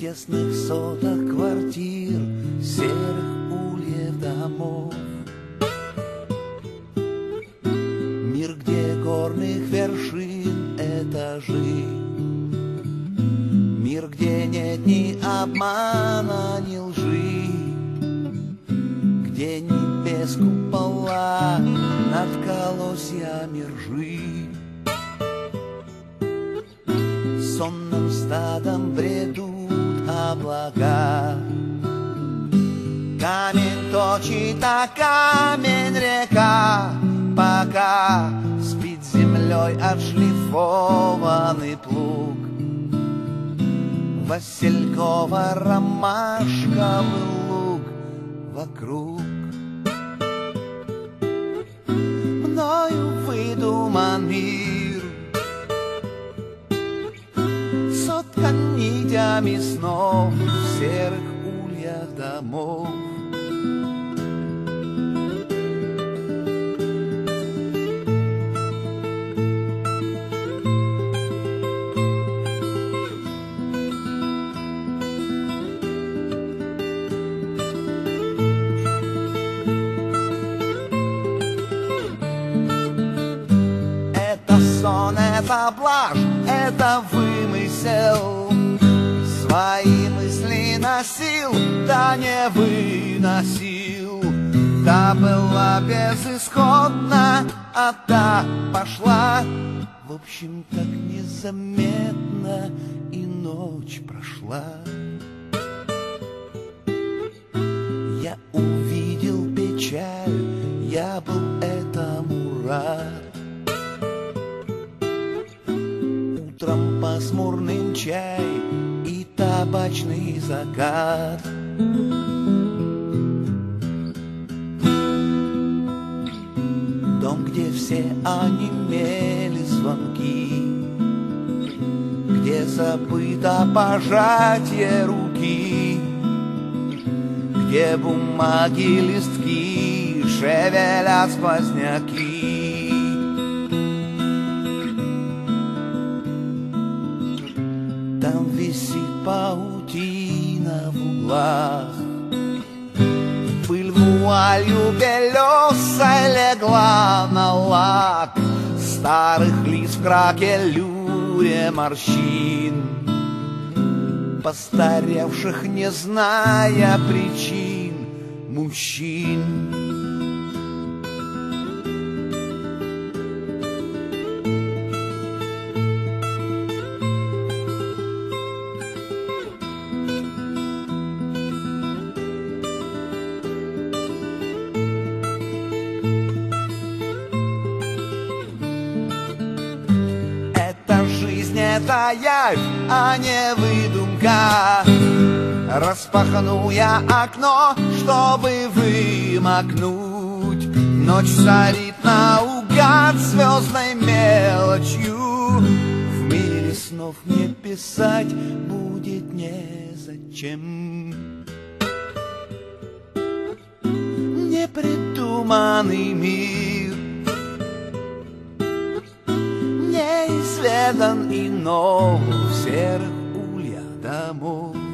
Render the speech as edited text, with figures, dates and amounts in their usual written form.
тесных сотах квартир, серых ульев домов. Мир, где горных вершин этажи, мир, где нет ни обмана, ни лжи, где небес купола над колосьями ржи. Сонным стадом бредут облака, камень точит, а камень река, пока спит землей отшлифованный плуг. Васильково-ромашковый луг вокруг. Мною выдуман мир, соткан нитями снов в серых ульях домов. Это блажь, это вымысел, свои мысли носил, да не выносил. Та была безысходна, а та пошла. В общем, так незаметно и ночь прошла. Я увидел печаль, я был этому рад. Утром пасмурный чай и табачный закат. Дом, где все онемели звонки, где забыто пожатие руки, где бумаги, листки шевелят сквозняки. Там висит паутина в углах, пыль вуалью белесой легла на лак старых лиц в краке люре морщин, постаревших, не зная причин, мужчин. Это явь, а не выдумка. Распахну я окно, чтобы вымокнуть. Ночь царит наугад звездной мелочью. В мире снов мне писать будет незачем. Непридуманный мир неизведан и нов в серых ульях домов.